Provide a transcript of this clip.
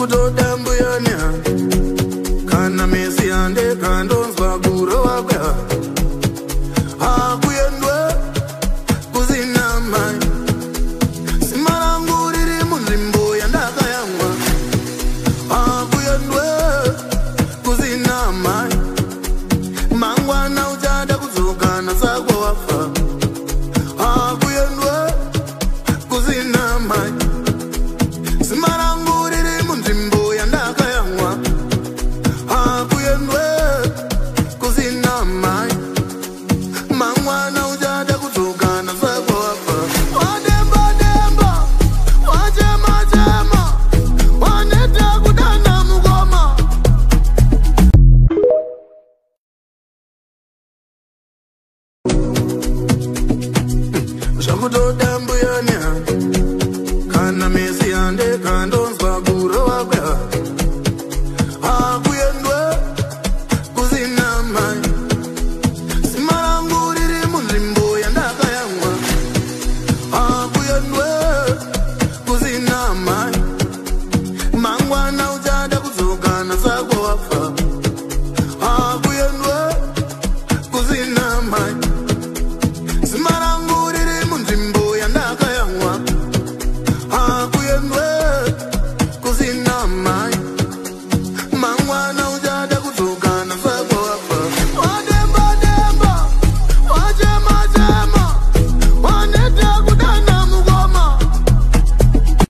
Shakutoda mbuyanya kana mesi ande kandonzwa guro wakwa akuyendwe kuzina mai simarangu riri munzvimbo yandakayamwa akuyendwe kuzina mai mangwana uchada kudzokana sako wafa akuyendwe kuzina mai simarangu riri munzvimbo yandakayamwa akuyendwe kuzina mai mangwana uchada kudzokana sako wafa wademba demba wachema chema waneta kudana mukoma Shakutoda mbuyanya kana mesi ande kana